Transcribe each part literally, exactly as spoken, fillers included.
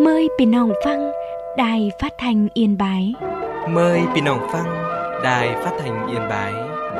Mờiพี่น้องฟังđài phát thanh Yên Bái. Mời พี่น้องฟัง đài phát thanh Yên Bái.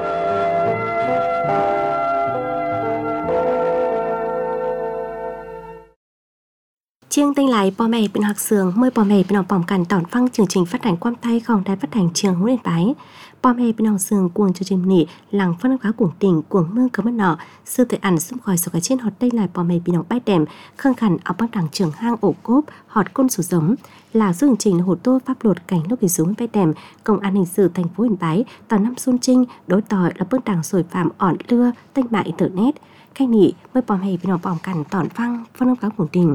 Chương tinh lại bò mẹ bên học sường mời bò mẹ bên học bỏng cản tỏn phăng chương trình phát hành quan tayของđài phát hành trường Hữu Yên Bái. Bò mẹ bên học sường cuồng chương trình nỉ làng phân khá cuồng tỉnh cuồng mương cấm mất nọ sư tự ảnh xung khỏi số cái trên hot đây lại bò mẹ bên học bái đèm khăng khẩn ở bắc đẳng trường hang ổ cốp hot côn sủ giống là chương trình hồ tô pháp luật cảnh lúc bị xuống bái đèm công an hình sự thành phố Yên Bái tòa năm xuân trinh đối tỏi là bước đảng sồi phạm ỏn lưa tênh mạng internet khách nỉ mời bò mẹ bên học bỏng cản tỏn phăng phân khá cuồng tỉnh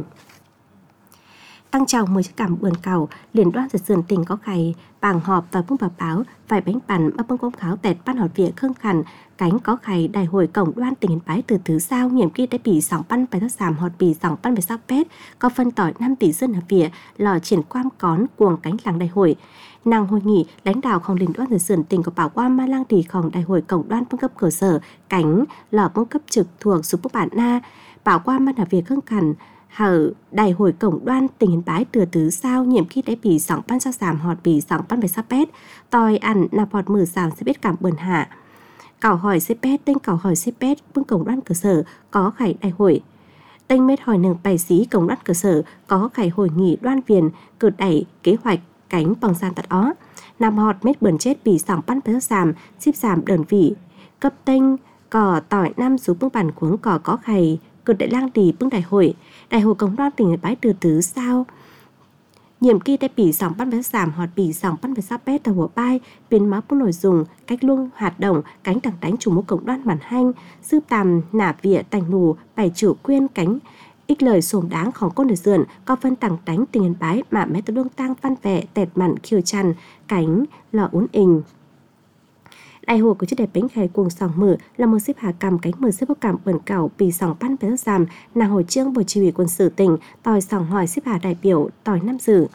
tăng trào mười chiếc cảm bườn cầu liên đoan giật sườn tỉnh có khay bảng họp tòa bung bà báo vài bánh bàn bắp bông công kháo tẹt ban họt vỉa khương khẩn cánh có khay đại hội cổng đoan tỉnh Yên Bái từ thứ sao nhiệm kỳ đã bị sòng pan phải thất giảm họt bị sòng pan phải sao pét có phân tỏi năm tỷ dân hợp vỉa lò triển quam cón cuồng cánh làng đại hội nàng hội nghị lãnh đạoของliên đoan giật sườn tỉnh có bảo qua ma lang tỷของđại hội cổng đoan phân cấp cơ sở cánh lò phân cấp trực thuộc số bốc bản na bảo qua ma làm việc khương khẩn hở đại hội cổng đoan tỉnh Yên Bái từ tứ sao nhiệm kỳ đã bị sòng pan sao giảm họt bị sòng pan phải sao pét tòi ăn nạp họt mười giảm sẽ biết cảm bờn hạ cảo hỏi xếp pét tên cảo hỏi xếp pét vương cổng đoan cơ sở có khải đại hội tên mết hỏi nâng bài sĩ cổng đoan cơ sở có khải hội nghị đoan viền cử đẩy kế hoạch cánh bằng gian tạt ó nạp họt mết bờn chết bị sòng pan phải sao giảm xếp giảm đơn vị cấp tên cỏ tỏi năm số vương bản cuống cỏ có khải cực đại lang tỷ bưng đại hội đại hội cổng đoan tỉnh Yên Bái từ tứ sao nhiệm kỳ đã bị sòng pan phải giảm hoặc bị sòng pan phải sao pét tàuหัวbay biến máu bưng nội dung cách luôn hoạt động cánh đằng đánh chủ mũ cổng đoan bản hành sư tàm nả vỉa tành nù bày chủ quyên cánh ích lời sồm đángของcon đời dườn có phân tặng đánh tỉnh Yên Bái mà mẹ tàu đương tăng văn vẻ tẹt mặn khiêu chăn cánh lò uốn ình đại hội của chiếc đẹp bánh khai cuồng sòng mở là một xếp hạ cầm cánh mở xếp bốc cảm bẩn cảo bị sòng pan phải giảm nàng hồi trương bộ chỉ huy quân sự tỉnh tòi sòng hỏi xếp hạ đại biểu tòi năm dự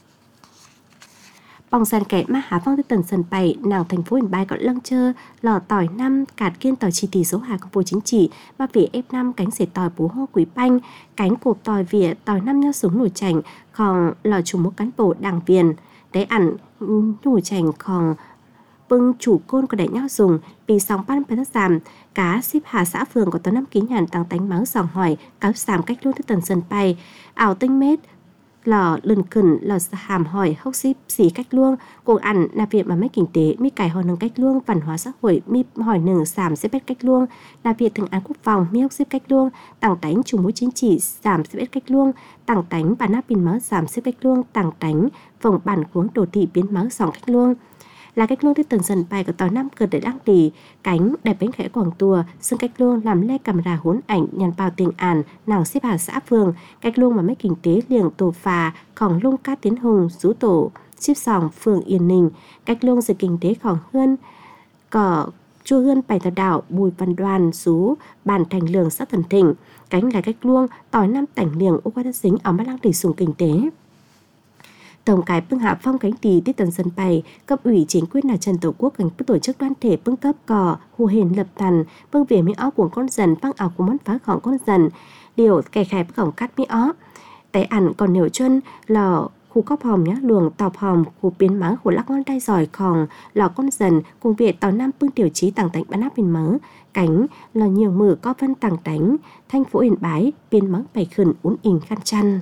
bong sàn kẻ ma hà phong tới tần sân bảy nàng thành phố Yên Bái có lăng chơ lò tỏi năm cạt kiên tỏi chỉ tỷ số hà của bộ chính trị ba vị ép năm cánh sể tỏi bú hô quý banh cánh cột tỏi vỉa tỏi năm nhau súng nổi chảnh còn lò chủ một cán bộ đảng viên để ẩn nổi chảnh còn bưng chủ côn của đại nhau dùng bị sòng pan phải thất giảm cá ship hà xã phường có tòa năm ký nhàn tăng tánh máu sòng hỏi cáo giảm cách luôn tới tần sân bay ảo tinh mết lò lần cẩn lò hàm hỏi hốc ship xỉ cách luông cùng ăn là việc mà mấy kinh tế mi cải hỏi nâng cách luông văn hóa xã hội mi hỏi nâng giảm xếp bét cách luông là việc thường án quốc phòng mi hốc ship cách luông tăng tánh chủ mối chính trị giảm xếp bét cách luông tăng tánh bản áp pin máu giảm xếp cách luông tăng tánh vòng bản cuống đồ thị biến máu sòng cách luông là cách luông tới tầng sân bay của tòa năm cờ để đăng tỷ cánh đẹp bánh khẽ quảng tùa xương cách luông làm lê camera hốn ảnh nhàn bao tiền ản nàng xếp hà xã phường cách luông mà mấy kinh tế liền tổ phà khỏng lung cát tiến hùng rú tổ xếp sòng phường Yên Ninh cách luông sự kinh tế khỏng hơn cỏ chua hơn bảy tòa đảo bùi văn đoàn rú bàn thành lường xã thần thịnh cánh là cách luông tỏi năm tảnh liềng ô qua đất dính ở mắt lăng tỷ sùng kinh tế tổng cái bưng hạ phong cánh tì tiết tần sân bay cấp ủy chính quyền là Trần Tổ Quốc cảnh tổ chức đoàn thể bưng cấp cò hù hền lập tần bưng về mỹ ó của con dần băng ảo của món pháของcon dần điều kẻ khai bưngของcắt mỹ ó té ẩn còn nếu chân lò khu cóp hòm nhá luồng tọp hòm khu biến mắng của lắc ngon đai giỏi khòng lò con dần cùng việc tàu năm bưng tiểu trí tàng tánh bán áp biến mớ cánh lò nhiều mử có vân tàng tánh thành phố Yên Bái biến mắng bày khẩn uốn ình khăn chăn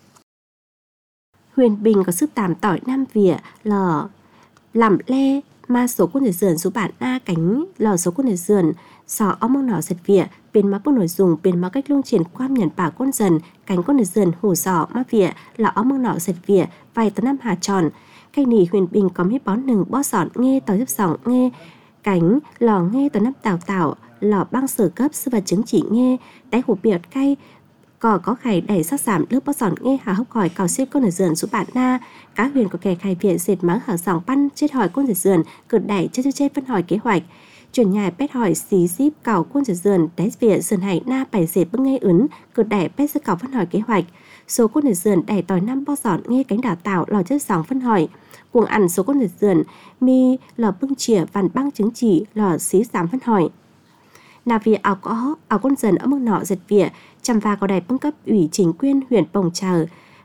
Huyền Bình có sức tàm tỏi nam vỉa lò làm le ma số quân thể dườn số bản a cánh lò số quân thể dườn sò ong mông nỏ giật vỉa biến má bông nổi dùng biến má cách luông triển quan nhận bảo con dần cánh con thể dườn hủ sò ma vỉa lò ong mông nỏ giật vỉa vài tấn năm hà tròn cách nỉ Huyền Bình có mấy bón nừng bó sọn nghe tỏi giúp sòng nghe cánh lò nghe tỏi năm tảo tảo lò băng sở cấp sư và chứng chỉ nghe đáy hủ biệt cay cỏ có khải đẩy sát giảm lớp bó giòn nghe hà hốc hỏi cào xếp con ở dườn số bản na cá huyền có kẻ khai viện dệt mắng hở sòng pan chết hỏi con ở dườn cợt đẩy chết chết chết phân hỏi kế hoạch chuyển nhà pet hỏi xí ship cào con ở dườn đáy viện dườn hải na bảy dệt bưng nghe ứng cợt đẩy pet sẽ cào phân hỏi kế hoạch số con ở dườn đẩy tỏi năm bó giòn nghe cánh đảo tảo lò chất sòng phân hỏi cuồng ăn số con ở dườn mi lò bưng chìa vằn băng chứng chỉ lò xí giảm phân hỏi là vì ảo có ảo con dần ở mức nọ giật vỉa chăm va có đài bưng cấp ủy chính quyền huyện Bồng Trờ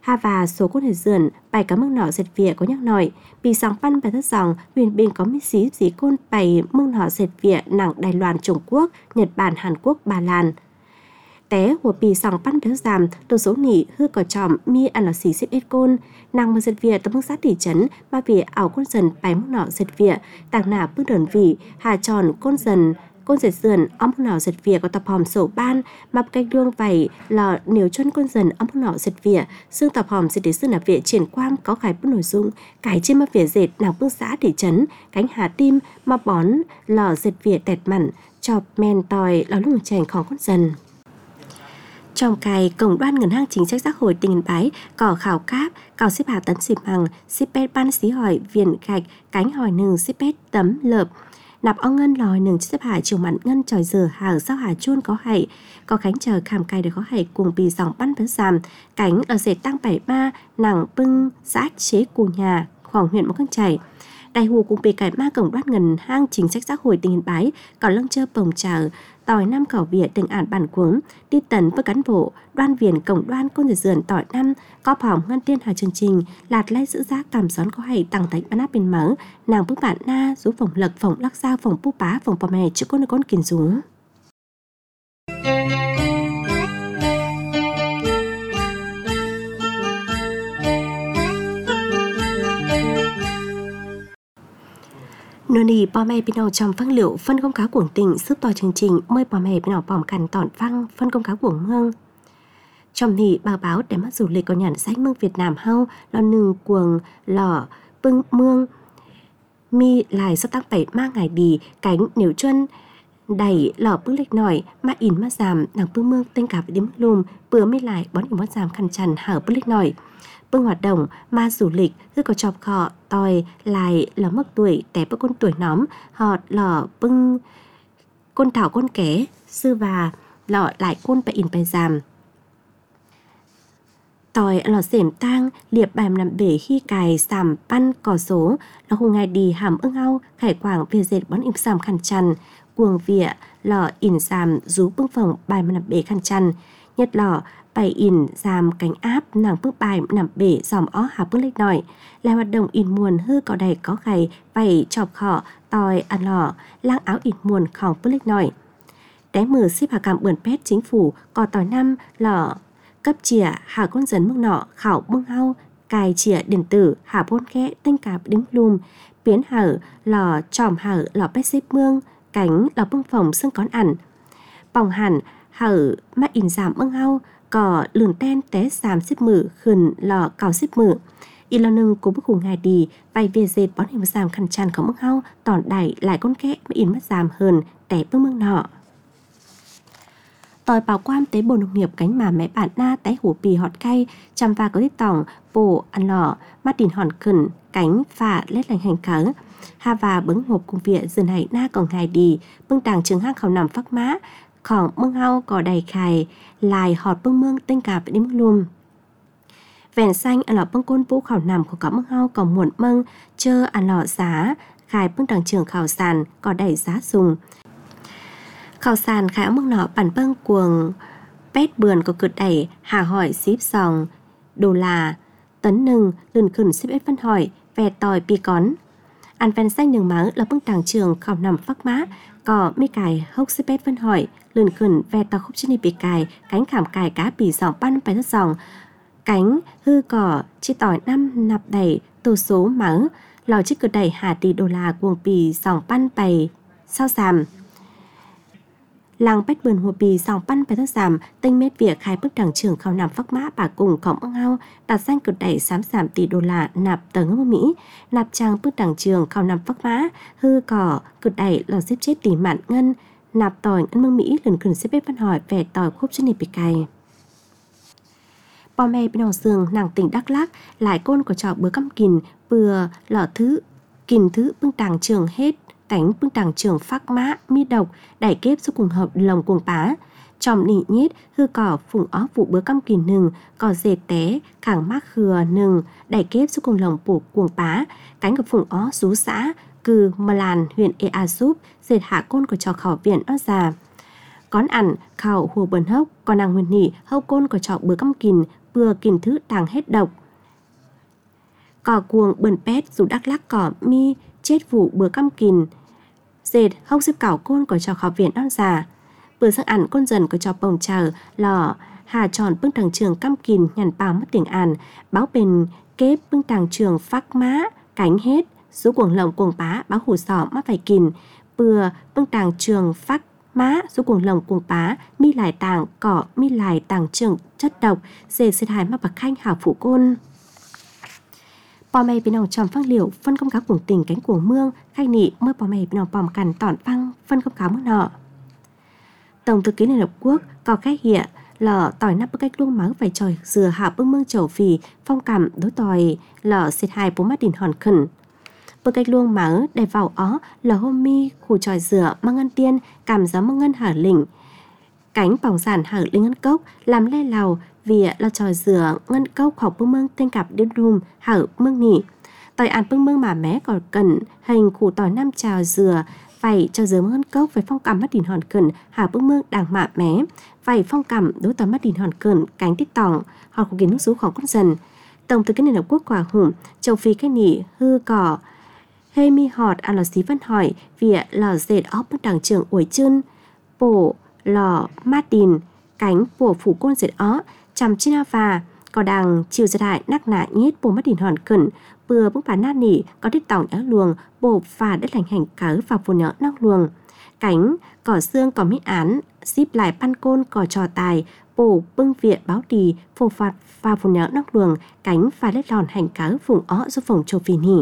ha và số côn hệ dườn bài cá mương nọ dệt vỉa có nhắc nổi vì sòng pan bài thất dòng huyền bình có mít xí dí côn bài mương nọ dệt vỉa nặng Đài Loan Trung Quốc Nhật Bản Hàn Quốc Ba Lan té của bì sòng pan béo giảm đồ số nỉ hư cỏ tròm mi ăn là xì xếp ít côn nàng mà dệt vỉa tấm mức sát thị trấn mà vì ảo côn dần bài mương nọ dệt vỉa tàng nả bước đơn vị hà tròn côn dần côn dệt dườn ông nào dệt vỉa có tập hòm sổ ban mập cách đương vầy là nếu chân côn dần ông nào dệt vỉa xương tập hòm dệt để xương là vỉa triển quang có khải bất nội dung cái trên map vỉa dệt nàng bước xã thị trấn cánh hà tim mà bón lò dệt vỉa tẹt mặn chọc men tòi là lúc chèn khó côn dần trong cài cổng đoan ngân hàng chính sách xã hội tỉnh Yên Bái cỏ khảo cáp cỏ xếp hạ tấn xịp bằng xếp pet ban xí hỏi viền gạch cánh hỏi nừng xếp pet tấm lợp nạp ong ngân lòi nừng xếp hạ chiều mặn ngân tròi giờ hàng sao hà chuôn có hạy có cánh chờ khảm cài được có hạy cùng bì dòng bắn với giảm cánh ở dệt tăng bảy ba nàng bưng xã chế cù nhà khoảng huyện một con chảy đại hù cùng bì cải ma cổng đoan ngân hàng chính sách xã hội tỉnh Yên Bái có lưng chơ bồng chờ tỏi năm cỏ vỉa tỉnh ản bản cuống đi tấn với cán bộ đoan viền cổng đoan côn dệt dườn tỏi năm có phòng ngân tiên hà chương trình lạt lay giữ giá cảm xón có hay tăng tánh bán áp bên mở nàng bước bản na rú phòng lật phòng lắc sao phòng pu bá phòng bò mè chữ con con kiền rú Nô nì bò mè bên nào trong phân liệu phân công cáo cuồng tỉnh sức to chương trình mời bò mè bên nào bòm cằn tỏn phăng phân công cáo cuồng mương trong nì báo báo để mắt du lịch có nhận sách mương Việt Nam hao lo nương cuồng lò bưng mương mi lại sắp tăng bảy ma ngày bì cánh nếu chân đẩy lò bước lệch nổi mà in mà giảm nàng bưng mương tên cả với điểm lùm vừa mới lại bón in mà giảm khăn chằn hở bước lệch nổi bưng hoạt động ma du lịch cứ có chọc khọ tòi lại là mức tuổi té bất con tuổi nóm họ lò bưng côn thảo côn ké sư và lọ lại côn bài in bài giảm tòi lò xẻm tang liệp bài nằm bể khi cài sàm pan cỏ số là hùng ngày đi hàm ưng ao khải quảng về dệt bón im sàm khăn chăn cuồng vỉa lò in sàm rú bưng phòng bài nằm bể khăn chăn nhật lò bài in giảm cánh áp nàng bước bài nằm bể dòm ó hà bước lệch nổi là hoạt động in muồn hư có đầy có gầy vầy chọc khọ tòi ăn lò lang áo in muồn khỏng bước lệch nổi đáy mở xếp hà cảm bươn pet chính phủ có tòi năm lò cấp chìa hà con dần mức nọ khảo bưng hao cài chìa điện tử hà bôn khẽ tinh cạp đính lùm biến hở lò tròm hở lò pet xếp mương cánh lò bưng phòng xương con ẩn bòng hẳn hở mắt in giảm bưng hao cỏ lường ten té xàm xếp mử khẩn lò cào xếp mử y lo nâng cố bức hùng ngày đi vay về dệt bón hình giảm khăn chăn có mức hao tòn đẩy lại con kẽ mà in mất giảm hơn té bước mương nọ tòi bảo quan tế bộ nông nghiệp cánh mà mẹ bạn na té hủ bì họt cay chăm va có tiết tỏng bổ ăn lò mắt đìn hòn khẩn cánh phà lết lành hành cớ ha và bứng hộp cùng vịa dần hay na còn ngày đi bưng tàng trường hang khảo nằm phắc má khoảng mương hao cỏ đầy khài lại họt bưng mương tinh cả với đếm lùm vẹn xanh ăn lò bưng côn vũ khảo nằm của cả mương hao còn muộn mâng chơ ăn lò giá khài bưng tàng trường khảo sàn cỏ đầy giá dùng khảo sàn khải mương nọ bản bưng cuồng pet bườn có cực đẩy hà hỏi xíp sòng đồ là tấn nừng lươn khẩn xếp ép phân hỏi về tòi pi cón ăn ven xanh đường máng là bưng tàng trường khảo nằm phắc má cỏ mi cài hốc xếp ép phân hỏi lươn khẩn ve tàu khúc trên đi bị cài cánh khảm cài cá bì dòng pan phải rất dòng cánh hư cỏ chi tỏi năm nạp đầy tô số mắng lò chiếc cửa đẩy hà tỷ đô la cuồng bì dòng pan bày sao giảm làng bách bườn hùa bì dòng pan phải rất giảm tinh mét việc khai bức đảng trường khảo nằm phắc mã bà cùng cổng ưng hao đặt danh cửa đẩy sám giảm tỷ đô la nạp tờ ngân Mỹ nạp trang bức đảng trường khảo nằm phắc mã hư cỏ cửa đẩy lò xếp chết tỷ mạn ngân nạp tỏi ngân mương Mỹ lần khẩn xếp bếp văn hỏi về tỏi khúc trên nệp bị cày bò mè bên hòn sườn nàng tỉnh Đắk Lắk lại côn của trò bữa căm kìn vừa lọ thứ kìn thứ bưng tàng trường hết tánh bưng tàng trường phác mã mi độc đẩy kép giúp cùng hợp lồng cuồng pá tròm nỉ nhít hư cỏ phùng ó vụ bữa căm kìn nừng cỏ dệt té khẳng mác khừa nừng đẩy kép giúp cùng lồng phủ cuồng pá cánh của phùng ó rú xã cừ mà làn huyện Ea Súp dệt hạ côn của trò khảo viện đó già Cón ẩn khảo hùa bần hốc, còn nàng nguyên nỉ hâu côn của trọ bữa căm kìn, bừa kìm thứ đàng hết độc. Cỏ cuồng bần pét dù đắc lắc cỏ mi chết vụ bừa căm kìn. Dệt hốc sức cảo côn của cho khảo viện non già. Bừa sang ản côn dần của cho bồng chờ lò hà tròn bưng đằng trường căm kìn nhằn bào mất tiếng ản. Báo bền kép bưng đằng trường phác má cánh hết. Số cuồng lồng cuồng bá báo hủ sọ mắt phải kìn. Bừa bưng đằng trường phác má số cuồng lồng cuồng bá mi lại tàng cỏ mi lại tàng trường chất độc. Dệt xịt hài mắt bạc khanh hảo phụ côn. Bò mày bên nòng tròn phăng liều phân công cáo cuồng tình cánh cuồng mương khai nị mơ bò mày bên nòng bòm cằn tỏn phăng phân công cáo mưa nọ. Tổng thư ký Liên Hợp Quốc có khách hiện lờ tỏi nắp bức cách luôn máu phải tròi dừa hạ bưng mương chầu phì phong cảm đối tỏi lờ xịt hài bố mắt đỉnh hòn khẩn. Bức cách luôn máu để vào ó lờ hôm mi khu tròi dừa mang ngân tiên cảm gió mang ngân hở lỉnh. Cánh bỏng sản hở linh ngân cốc làm le lào vì là tròi dừa ngân cốc học bưng mương tên cặp đến rùm hở mương nỉ. Tỏi ăn bưng mương mà mé còn cần hình khu tỏi năm trào dừa phải cho dừa ngân cốc phải phong cảm mắt đỉnh hòn cần hở bưng mương đàng mạ mé phải phong cảm đối tỏi mắt đỉnh hòn cần cánh tích tỏng họ của kiến nước sốของcon dần. Tổng thư ký Liên Hợp Quốc quả hùng châu Phi cái nỉ hư cỏ hê mi họt à lò xí văn hỏi vì lò dệt óc bất đảng trường uổi chân bổ lò Martin cánh của phủ côn dệt ó chằm china và có đằng chiều giật hại nắc nạ nhét bồ mắt đỉnh hòn cẩn bừa bức bản nát nỉ có đít tỏng nhớ luồng bổ và đất lành hành cớ và phù nhớ nóc luồng cánh cỏ xương cỏ mỹ án xíp lại pan côn cỏ trò tài bổ bưng viện báo đì phổ phạt và phù nhớ nóc luồng cánh và đất lòn hành cớ vùng ó do phồng châu Phi nỉ.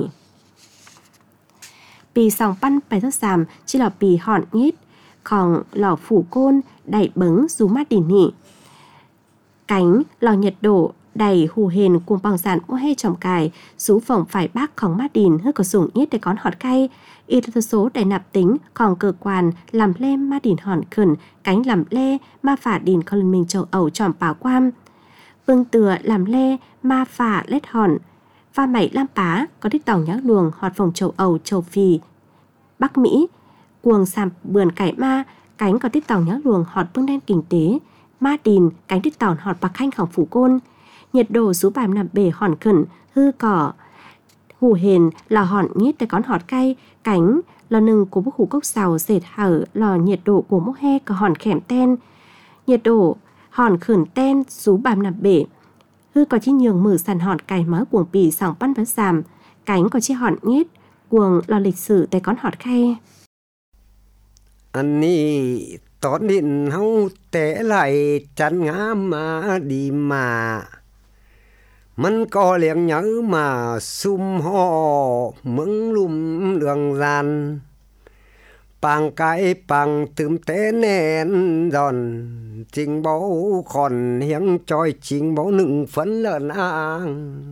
Pì sòng pan bài thất giảm chỉ là pì hòn nhít còn lò phủ côn đẩy bứng dù mát đỉnh nỉ. Cánh lò nhiệt độ đầy hù hền cùng bằng sản mua hay trồng cài sú phồng phải bác khóng mát đìn hơi có dùng ít để con họt cay y tơ số đầy nạp tính còn cơ quan làm lê mát đìn hòn khẩn cánh làm lê ma phả đìn con mình châu ẩu tròm bảo quam bưng tựa làm lê ma phả lết hòn pha mẩy lam pá có đích tàu nhá luồng họt phồng châu ẩu châu Phi Bắc Mỹ cuồng sàm bườn cải ma cánh có đích tàu nhá luồng họt bưng đen kinh tế ma đìn cánh đích tàu họt bạc khanh khổng phủ côn nhiệt độ số bài nằm bể hòn khẩn hư cỏ hù hền lò hòn nhít để con họt cay cánh lò nừng của bức hủ cốc xào dệt hở lò nhiệt độ của mốc he có hòn khẻm ten nhiệt độ hòn khẩn ten số bài nằm bể hư có chi nhường mở sàn hòn cày mới cuồng bì sòng pan vấn giảm cánh có chi hòn nhít cuồng lò lịch sử để con họt khay. Anh ní tón điện hâu té lại chắn ngã mà đi màมันก็เลี้ยงเหยอะมาซุ่มห่อมึงลุ่มเรื่องรันปังไก่ปังตื่มเต้นแน่นดอนจริงเบาขอนเฮียงจอยจริงเบาหนึ่งฝันเลินอ่าง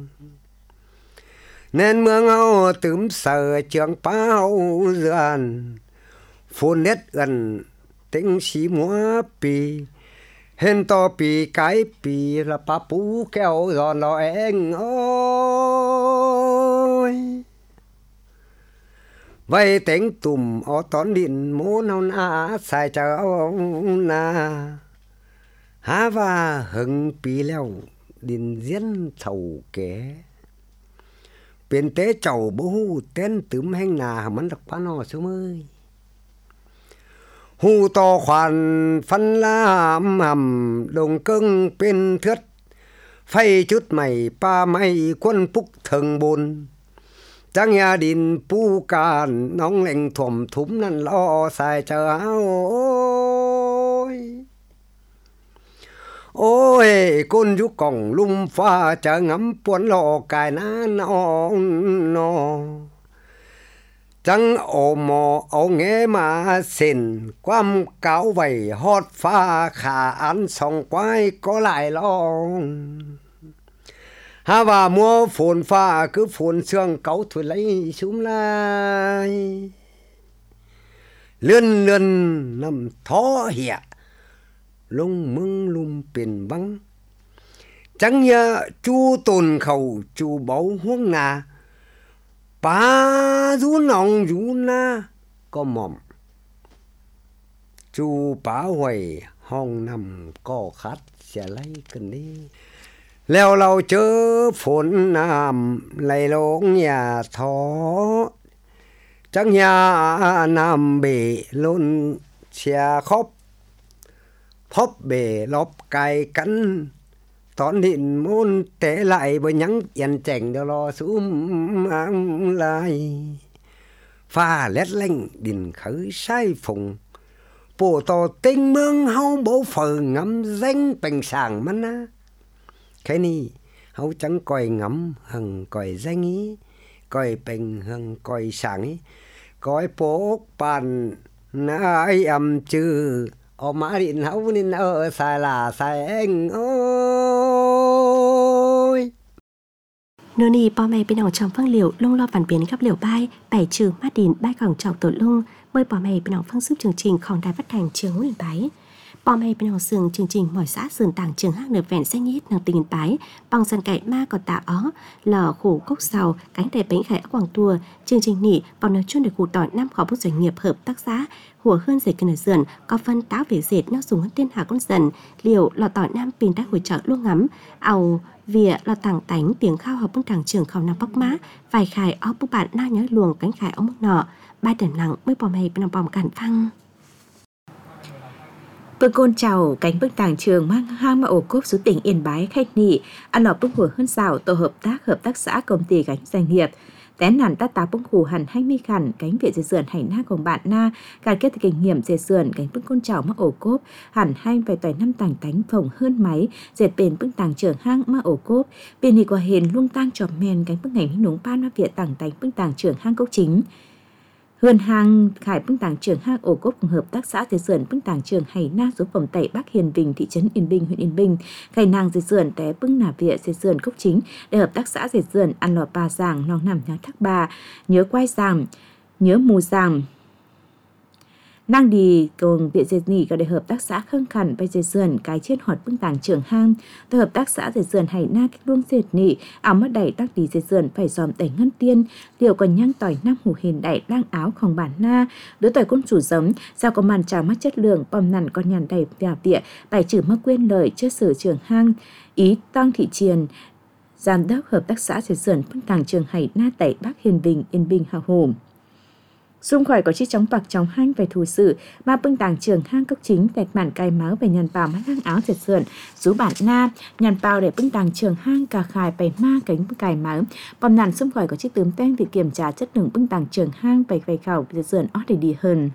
แน่นเมืองเอาตื่มเสือเจียงเป้าเรือนฟูนเน็ดเอินติงสีมัวปีเห็นต่อปีไก่ปีละปะปูแก้วรอนรอเองโอ้ยไว้เต็งตุ่มเอาตอนดินโมนเอาหน้าใส่เจ้าหน้าหาว่าหึงปีแล้วดินเย็นเท่าแก่เป็นเตะเจ้าบูเต้นตึมแห่งนามันดักพานอซุมื้อหูต่อขวัญฟันลามหำดงเกิ้งเป็นเทือดไฟจุดใหม่ป้าไม่ควนปุกถึงบนจังยาดินปูการน้องแหล่งถ่วมถุมนั่นล้อใส่เจ้าโอ้ยโอ้ยก้นยุกกล่องลุ่มฟ้าจะงำปวนหลอกกายน้านองนอจังโอมอเอาแงมาเส้นความเก่าไว้ฮอดฟ้าขาอันส่องไว้ก็หลายลองหาว่ามัวฝนฟ้าคือฝนเสื่องเก่าถุยไหลชุ่มลายเลื่อนเลื่อนน้ำท้อเหี่ยลงมึงลุมเป็นบังจังยาจูตนเขาจูเบาห่วงนาป้าดูน้องอยู่นะก็หม่อมจูป้าไว้ห้องนำก็คัดเสียไรกันนี่ leo lâu chớ phun nam lầy lông nhà thó chẳng nhà nam bị luôn xe khóc phóp bể lóp cài cắn tón điện môn té lại bởi nhắn yên chảnh đều lo xuống mang lại pha lét lanh đình khởi sai phùng bộ tò tinh mương hâu bố phờ ngắm danh bình sàng mắt á cái này hâu chẳng coi ngắm hằng coi danh ý coi bình hằng coi sàng ý coi bố bàn nãy âm chư ở má điện hấu nên ở sai là sai anh ơi nô nì bò mẹ bên trong phương liều lung lo phản biến gặp liều bay bảy trừ mát điện bay còng chọc tổ lung mời bò mẹ bên phương sức chương trìnhของđài phát thanh trường Nguyễn Bái bò mẹ bên sườn chương trình mỏi xã sườn tàng trường hát được vẹn xanh nhít nàng tình Bái bằng sân cậy ma còn tạ ó lờ khổ cốc sào cánh đẹp bánh khải quảng tua chương trình nỉ bao nói chuyên được cụ tỏi năm khó bút doanh nghiệp hợp tác xã hùa hơn dệt kinh ở sườn có phân táo về dệt nó dùng hơn tiên hà con dần liều lò tỏi nam pin đá hồi chợ luôn ngắm àu vỉa lò tàng tánh tiếng khao học bưng tàng trường khảo nằm bóc má vài khải ó bức bạn na nhớ luồng cánh khải ó mức nọ ba đèn nặng mới bò mày bên bòm cản phăng bưng côn chào cánh bức tàng trường mang hang mà ổ cốp xuống tỉnh Yên Bái khách nị ăn lò bưng hùa hơn xào tổ hợp tác hợp tác xã công ty gánh doanh nghiệp tén nản ta tá bưng hù hẳn hay mi khẩn cánh viện dệt sườn hành naของbạn naการkết kinh nghiệm dệt sườn cánh bưng côn chào mà ổ cốp hẳn hay vài tỏi năm tàng tánh phồng hơn máy dệt bền bưng tàng trường hang mà ổ cốp bên thì qua hền luông tang trọm men cánh bưng ngành núng pan mà viện tàng tánh bưng tàng trường hang cốc chính Hươn hang khải bưng tàng trường hang ổ cốp cùng hợp tác xã dệt sườn bưng tàng trường hay na số phòng tẩy Bắc Hiền Bình thị trấn Yên Bình huyện Yên Bình khai nàng dệt sườn té bưng nà viện dệt sườn cốc chính để hợp tác xã dệt sườn ăn lò bà giàng nòng nằm nhớ thác bà nhớ quay giàng nhớ mù giàng năng đi cùng viện dệt nỉ có để hợp tác xã khương khẩn bay dệt sườn cái trên hoạt bưng tàng trường hang từ hợp tác xã dệt sườn hay na cách luông dệt nỉ áo mất đẩy tác đi dệt sườn phải dòm đẩy ngân tiên liệu còn nhang tỏi năm hủ hiền đẩy đang áoของbản na đứa tỏi côn chủ giống sao có màn chào mắt chất lượng bom nằn con nhàn đầy nhà vịa bài trừ mất quên lời trước sử trường hang ý tăng thị triền giám đốc hợp tác xã dệt sườn bưng tàng trường hay na tẩy Bắc Hiền Bình Yên Bình Hà Hồ xung khỏi có chiếc chóng bạc chóng hang về thủ sự mà bưng tàng trường hang cốc chính tẹt màn cài máu về nhàn bào mắt hang áo dệt sườn rú bản na nhàn bào để bưng tàng trường hang cà khài bày ma cánh cài máu bom nàn xung khỏi có chiếc tấm tên việc kiểm tra chất lượng bưng tàng trường hang bày bày khảo dệt sườn ót để đi hơn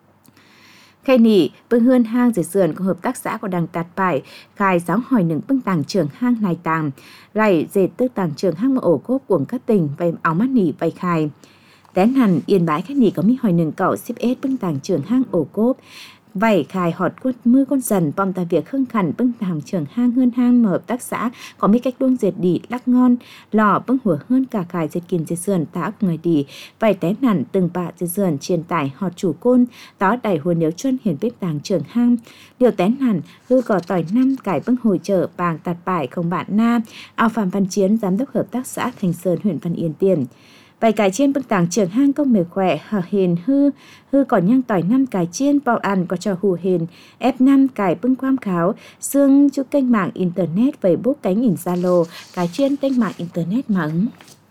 khay nỉ bưng hươn hang dệt sườn của hợp tác xã có đằng tạt bài khai giáo hỏi nừng bưng tàng trường hang này tàng rải dệt tức tàng trường hang mà ổ cốp của các tỉnh vay áo mắt nỉ vay khai tén hẳn Yên Bái khách nỉ có mi hỏi nừng cậu xếp ết bưng tàng trường hang ổ cốp vảy khai họt quất mưa con dần bom ta việc khưng khẩn bưng tàng trường hang hơn hang mở hợp tác xã có mi cách đuông dệt đỉ lắc ngon lò bưng hùa hơn cả khai dệt kiền dệt sườn táo của người đỉ vảy tén hẳn từng bạ dệt sườn truyền tải họt chủ côn tó đẩy hùa nếu chân hiển bếp tàng trường hang điều tén hẳn hư cỏ tỏi năm cải bưng hồi chợ bàng tạt bài không bạn na ao Phạm Văn Chiến giám đốc hợp tác xã Thành Sơn huyện Văn Yên Tiền vài cải chiên bưng tàng trường hang công mề khỏe hở hiền hư hư còn nhang tỏi năm cải chiên bao ăn có cho hù hiền ép năm cải bưng quam kháo xương chú kênh mạng internet Facebook cánh in Zalo cải chiên kênh mạng internet mắng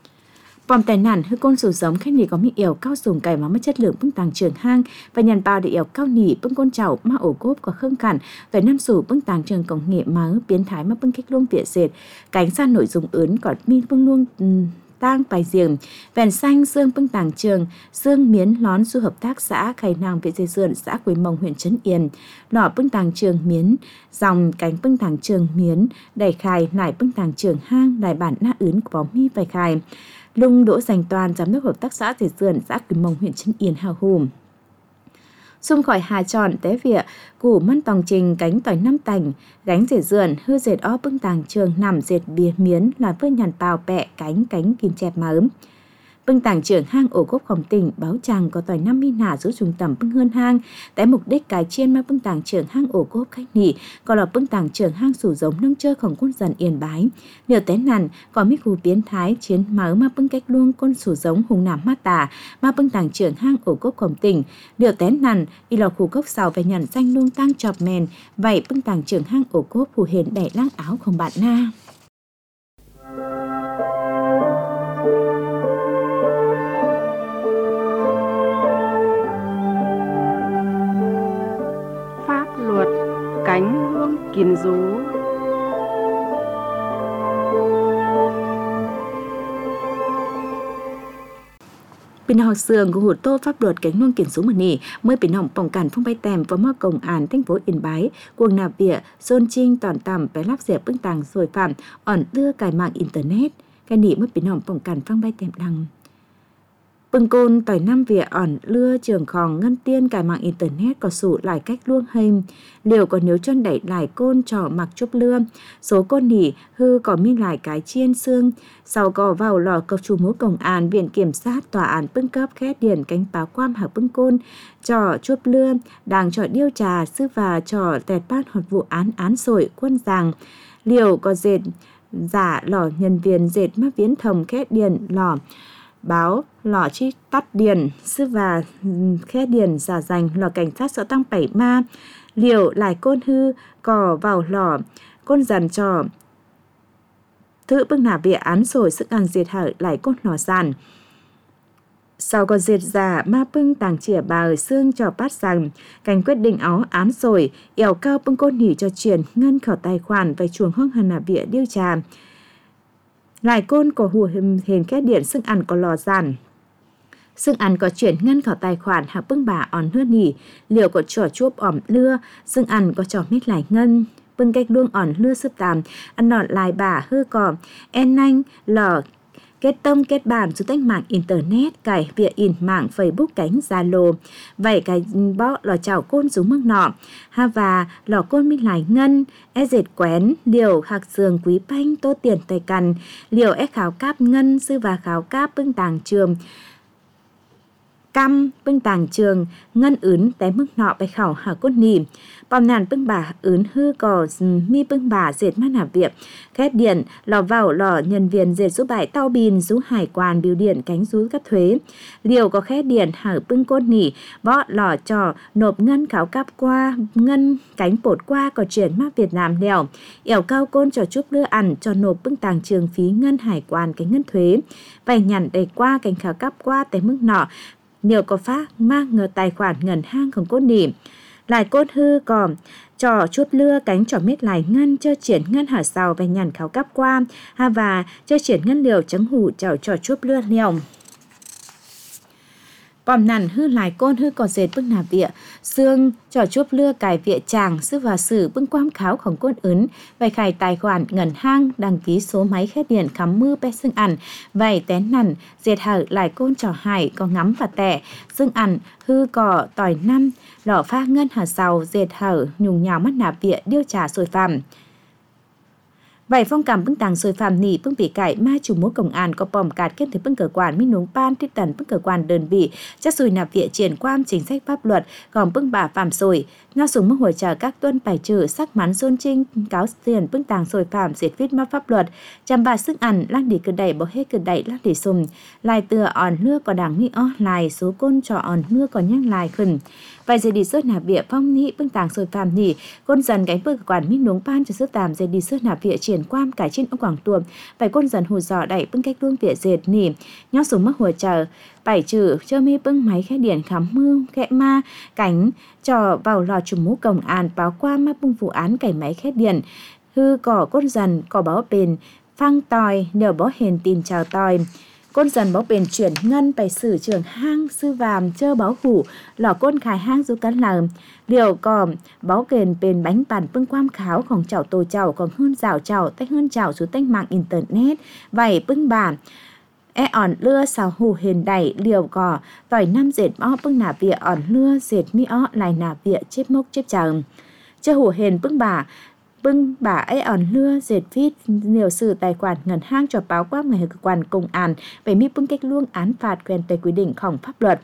bom tài nản hư côn sủ giống khách nỉ có mỹ ỉu cao dùng cải mà mất chất lượng bưng tàng trường hang và nhàn bao để ỉu cao nỉ bưng côn chảo mà ổ cốp có khương khẩn tới năm sủ bưng tàng trường công nghệ máu biến thái mà bưng cách luôn việt dệt cánh san nội dung ướn còn mi bưng luôn tang bài giềng vèn xanh xương bưng tàng trường xương miến lón du hợp tác xã khai nàng viện dệt sườn xã Quế Mông huyện Trấn Yên lọ bưng tàng trường miến dòng cánh bưng tàng trường miến đẩy khai nải bưng tàng trường hang đài bản na ướn có mi bài khai lung đỗ dành toàn giám đốc hợp tác xã dệt sườn xã Quế Mông huyện Trấn Yên hào hùm xung khỏi hà tròn té vịa củ măn tòng trình cánh tỏi năm tành gánh dệt sườn hư dệt ó bưng tàng trường nằm dệt bìa miến là với nhàn bào bẹ cánh cánh kim chẹp mà ấm bưng tàng trường hang ổ cốp khổng tỉnh báo chàng có tỏi năm mi nả rút trùng tầm bưng hơn hang tại mục đích cái chiên mà bưng tàng trường hang ổ cốp khách nỉ còn là bưng tàng trường hang sủ giống nông chơi khổng quân dần Yên Bái liều té nằn có mi khu biến thái chiến máu mà bưng cách luông con sủ giống hùng nằm ma tà mà bưng tàng trường hang ổ cốp khổng tỉnh liều té nằn y lò khu cốc sào về nhằn xanh luông tang chọp mèn vậy bưng tàng trường hang ổ cốp hù hền đẩy lang áo không bạn na cánh luông kín rú. Bên học sường của hồ tô pháp luật cánh luông kiến số một nỉ mới bên hỏng bỏng cản phong bay tèm và mơ công án thành phố Yên Bái cuồng nạp vỉa dôn trinh toàn tầm bé lắp dẹp bưng tàng rồi phạm ẩn đưa cài mạng internet cái nỉ mới bên hỏng bỏng cản phong bay tèm đằng bưng côn tỏi năm vỉa ẩn lưa trường khòng ngân tiên cài mạng internet có sủ lại cách luông hình liều còn nếu chân đẩy lại côn trò mặc chúc lưa số côn nỉ hư có mi lại cái chiên xương sau có vào lò cập chủ mũ công an viện kiểm sát tòa án bưng cấp khét điển cánh báo quam hạc bưng côn trò chúc lưa đang trò điều trà sư và trò tẹt bát hoạt vụ án án sổi quân giàng liều có dệt giả lò nhân viên dệt mắc viễn thồng khét điển lò báo lò chi tắt điền sư và khe điền giả dành lò cảnh sát sợ tăng bảy ma liều lại côn hư cò vào lò côn dần trò thứ bưng nả vỉa án rồi sức ăn diệt hở lại côn lò giàn sau có diệt giả ma bưng tàng chỉa bà xương cho bát rằng cảnh quyết định áo án rồi ẻo cao bưng côn nỉ cho chuyển ngân khẩu tài khoản về chuồng hông hàn nả vỉa điều trà lại côn có hùa hình kết điện sức ăn có lò giàn sức ăn có chuyển ngân khảo tài khoản hạc bưng bà òn hưa nỉ liều có trò chuốc ỏm lưa sức ăn có trò mít lại ngân bưng cách luông òn lưa sướp tàm ăn nọt lại bà hư cò en anh lò kết tâm kết bản dù tách mạng internet cải vỉa in mạng Facebook cánh Zalo vậy cái bó lò chảo côn rú mức nọ ha và lò côn minh lại ngân e dệt quén liều hạc giường quý banh tô tiền tay cằn liều e kháo cáp ngân sư và kháo cáp bưng tàng trường căm bưng tàng trường ngân ướn té mức nọ bài khảo hà cốt nỉ bòm nàn bưng bà ướn hư cò mi bưng bà dệt mắt hà việc khét điện lò vào lò nhân viên dệt rú bài tao bìn rú hải quan biểu điện cánh rú cấp thuế liều có khét điện hở bưng cốt nỉ võ lò trò nộp ngân kháo cáp qua ngân cánh bột qua có chuyển mắc Việt Nam lèo ẻo cao côn trò chúc lưa ăn cho nộp bưng tàng trường phí ngân hải quan cánh ngân thuế vài nhằn đầy qua cánh kháo cáp qua tới mức nọ nhiều có phát mang ngờ tài khoản ngân hang không cốt nỉ lại cốt hư còn trò chút lưa cánh trò mít lại ngân chơi triển ngân hở sau về nhằn kháo cắp qua ha và chơi triển ngân liều trắng hủ chảo trò chút lưa liều bòm nằn hư lại côn hư còn dệt bưng nà vịa xương trò chúp lưa cài vịa chàng sư và sử bưng quam kháo khổng côn ướn vài khải tài khoản ngân hang đăng ký số máy khét điện khám mưa pe xương ăn vài tén nằn dệt hở lại côn trò hải có ngắm và tẻ xương ăn hư cỏ tỏi năm lỏ pha ngân hở sầu dệt hở nhùng nhào mắt nà vịa điêu trà sồi phàm vậy phong cảm bưng tàng sôi phàm nỉ bưng bị cải ma chủ mối công an có bòm cạt kết thực bưng cơ quan minh núng ban tiếp tần bưng cơ quan đơn vị chắc sùi nạp viện triển quan chính sách pháp luật còn bưng bà phạm sồi ngao súng mức hỗ trợ các tuân bài trừ sắc mắn xôn trinh cáo tiền bưng tàng sôi phàm diệt viết ma pháp luật chăm bà sức ăn lăng đi cử đẩy bỏ hết cử đẩy lăng đi sùng lại tựa òn nước có đảng mi o lại số côn trò òn nước còn nhắc lại khẩn vậy giờ đi sốt nạp viện phong nỉ bưng tàng sôi phàm nỉ côn dần cánh bưng cơ quan minh núng ban cho sức tàm giờ đi sốt nạp viện triển quan cải trên ông quảng tuồng phải côn dần hù dò đẩy bưng cách luông vỉa dệt nỉ nhó súng mắc hùa chờ bảy trừ chơ mi bưng máy khai điện khám mưa khẽ ma cánh trò vào lò trùm mũ công an báo qua ma bưng vụ án cải máy khét điện hư cỏ côn dần cỏ báo bền phăng tòi nhờ bó hền tin chào tòi côn dần báo bền chuyển ngân bày sử trường hang sư vàm chơ báo hủ lò côn khải hang du cắn lờ liều còm báo kền bền bánh bàn bưng quam kháoของchảo tô chảo còn hơn rào chảo tách hơn chảo xuống tách mạng internet vậy bưng bà e ỏn lưa xào hủ hền đẩy liều cò tỏi năm dệt mõ bưng nả vịa ỏn lưa dệt mi ó lại nả vịa chếp mốc chếp chào chơ hủ hền bưng bà bưng bà ấy ỏn lưa dệt vít nhiều sự tài khoản ngân hang cho báo quát ngày cơ quan công an bảy mi bưng cách luông án phạt quen tới quy địnhของpháp luật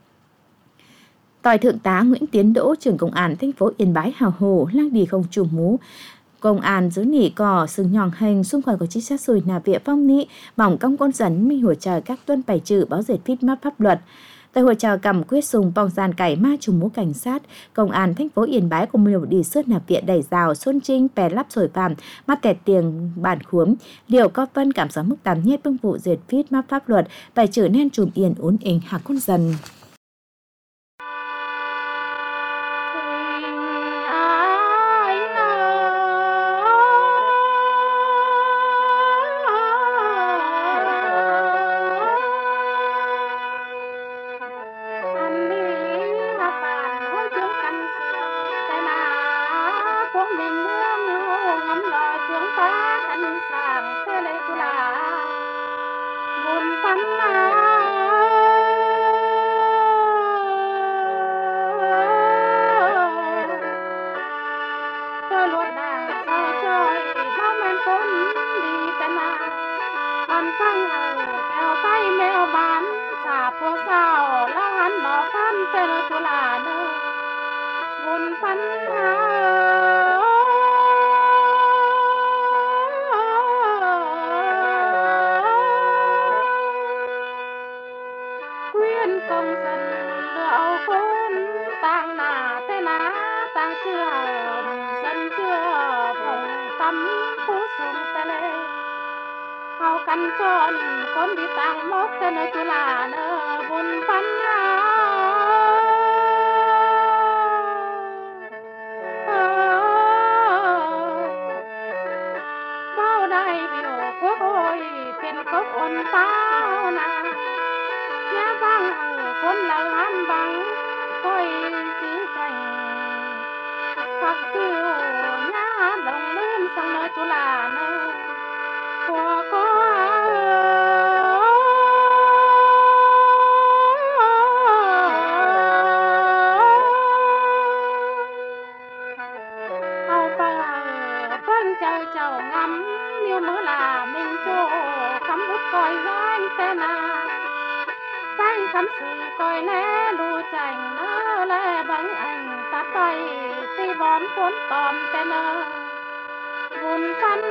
tỏi thượng tá Nguyễn Tiến Đỗ trưởng công an thành phố Yên Bái hào hồ lang đi không chủ mũ công an giữ nỉ cỏ sừng nhòng hành xung quanh của chính sát sùi nà vịa phong nị bỏng công con dần minh hỗ trợ các tuân bài trừ báo dệt vít map pháp luật tại hội chào cầm quyết sùng bong gian cải ma trùng mũ cảnh sát công an thành phố Yên Bái cùng nhiều đi sớt nạp viện đẩy rào xuân trinh pè lắp sồi phàm mắt tẹt tiền bản khuốm điều có phân cảm giác mức tám nhất bưng vụ dệt vít map pháp luật bài trừ nên trùm yên ốn ỉnh hạ con dần mình nương ngắm lò xuống ta ăn sàng tê lê tu là buồn phấn tôi luôn đàn sao chơi bao men con đi tên nào ăn phăng kéo tay mèo bán xả phố sao lao hắn nó phan tê lê tu là nơ buồn phấn quyên công dân lựa khôn tang nà tê ná tang chưa dân chưa phòng tâm phú sum tê lê hào căn tròn con đi tang mốt tê nơi chưa là nơ buồn phấn bao đại biểu quốc hội phiền cốc ôn tao nà nhà vang con lời han bằng coi chữ cảnh hoặc kêu nhà đồng lên sang nơi chỗ là nơi của có hầu bà con chơi chầu ngắm như mới là mình chỗ cắm bút coi gái tên à bánh khám sự coi lẽ đu chành nơ lẽ bánh ảnh ta tay ti bón cuốn tòm tên nơ buồn phấn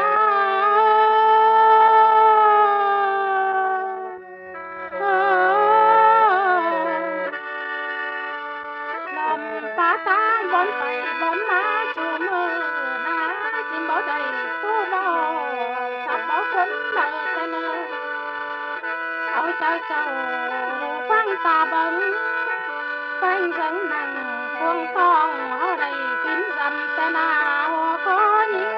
làm phá ta bón tay bón má chùa mơ ná chim báo đầy phố bò sạp báo cuốn nợ tên nơ ôi trời trời phăng ta bấn phanh dẫn nặng cuồng thong ở đây kín dầm tên nào có những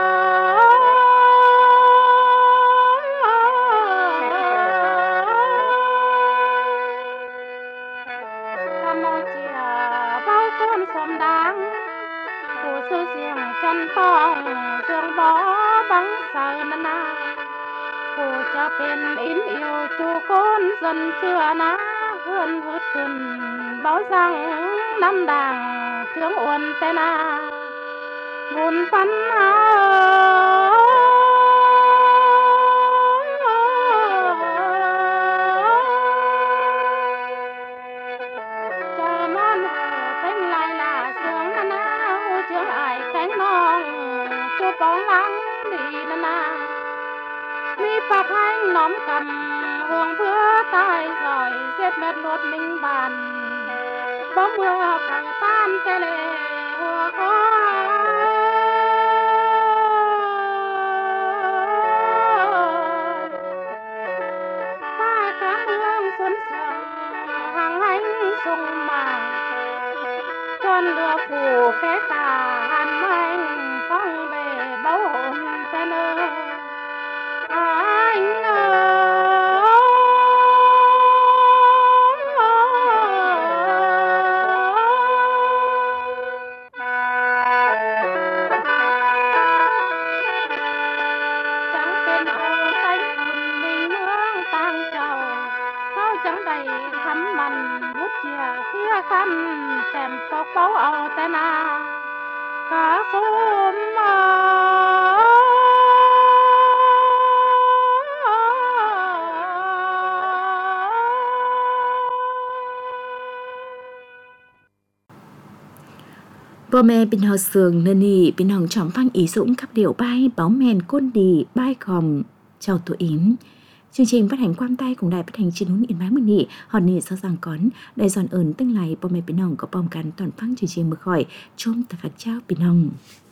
tham mô chìa bao con xóm đáng của sư xiềng chân phong dương bó bắn sờ nà na cô cha bên in yêu chú con dân chưa ná hươn hút hươn báo rằng năm đàng trướng uốn tên à buồn phấn chờ non tên lại là sướng nà na hô trướng ai cánh non chú bóng lắng đi nà na mi bạc anh nóm cầm hương thưa tai rồi giết mệt lột mình bàn bóng mưa phẳng tan tê lê hùa có ta cá hương xuân sương hàng ánh sung mà con lửa phủ khẽ tà hàn anh phong về báu hồn tê lê anh chẳng tên ô tay mình nương tang trầu sao chẳng đầy thắm mặn hút chìa khía khăn kèm tóc báu ầu tên à cá xôm Bố mẹ bình họ sường nơ nì bình hồng trọng phăng ý dũng khắp điệu bay báo mèn côn đi bay khòm chào tụi ím. Chương trình phát hành quan tay cùng đài phát hành trên hướng Yên Bái Mừng Nị họ nị sao rằng con đại giòn ơn tinh lại bố mẹ bình hồng có bom cắn toàn phăng chương trình mực khỏi chôm tập phát trao bình hồng.